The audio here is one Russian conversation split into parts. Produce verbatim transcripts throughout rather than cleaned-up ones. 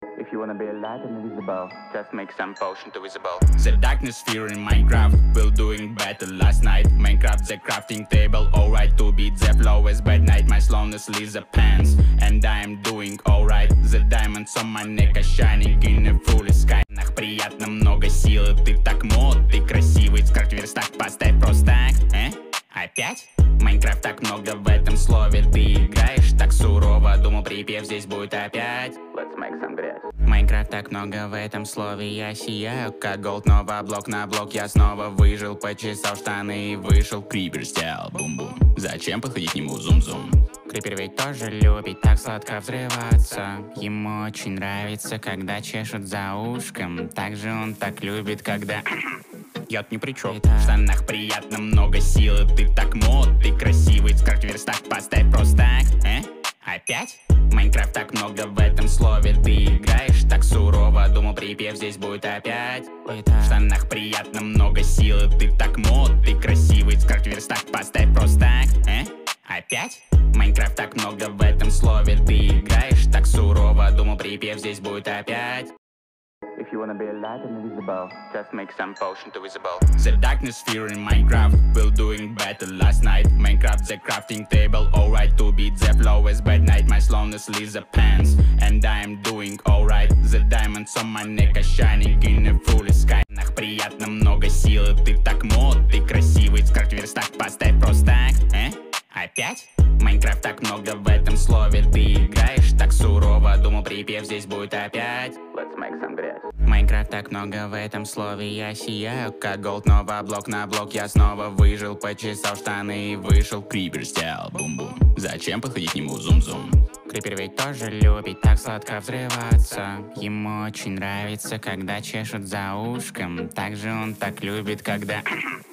If you wanna be alive and invisible, just make some potion to visible. The darkness fear in Minecraft, will doing better last night. Minecraft the crafting table, alright to beat the flow as bad night. My slowness leaves the pants, and I am doing alright. The diamonds on my neck are shining in a full sky. Нах, приятно, много силы, ты так мод, ты красивый. Скрафти верстак, поставь просто так, э? Опять? Майнкрафт так много в этом слове, ты играешь так сурово. Думал, припев здесь будет опять. Let's make some грязь. Майнкрафт так много в этом слове, я сияю как голд, нова блок на блок. Я снова выжил, почесал штаны и вышел. Крипер сделал бум-бум, зачем подходить к нему зум-зум? Крипер ведь тоже любит так сладко взрываться. Ему очень нравится, когда чешут за ушком. Также он так любит, когда... Я тут ни при чем. В штанах приятно, много силы, ты так мод, ты красивый. Скрафти верстак, поставь просто так, э? Опять? Майнкрафт так много в этом слове, ты играешь так сурово. Думал, припев здесь будет опять. В штанах приятно, много силы, ты так мод, ты красивый. Скрафти верстак, поставь просто так, э? Опять? Майнкрафт так много в этом слове, ты играешь так сурово. Думал, припев здесь будет опять. If you wanna be alive and invisible, just make some potion to visible. The darkness fear in Minecraft, will doing better last night. Minecraft the crafting table, alright to beat the flow as bad night. My slowness leaves the pants, and I am doing alright. The diamonds on my neck are shining in a full sky. Нах, приятно, много силы, ты так мод, ты красивый. Скрафти верстак, поставь просто так, э? Опять? Майнкрафт так много в этом слове, ты играешь так сурово. Думал, припев здесь будет опять. Let's make some грязь. Майнкрафт так много в этом слове, я сияю как голд, нова блок на блок. Я снова выжил, почесал штаны и вышел. Крипер сделал бум-бум, зачем подходить к нему зум-зум? Крипер ведь тоже любит так сладко взрываться. Ему очень нравится, когда чешут за ушком. Также он так любит, когда...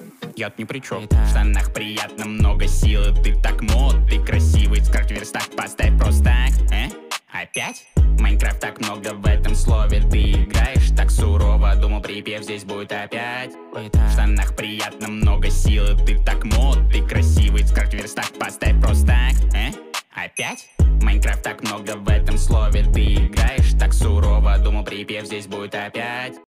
Я тут ни при чем. В штанах приятно, много силы, ты так мод, ты красивый. Скрафти верстак, поставь просто так, э? Опять? Майнкрафт так много в этом слове, ты играешь так сурово. Думал, припев здесь будет опять. В штанах приятно, много силы, ты так мод, ты красивый. Скрафти верстак, поставь просто так, э? Опять? Майнкрафт так много в этом слове, ты играешь так сурово. Думал, припев здесь будет опять.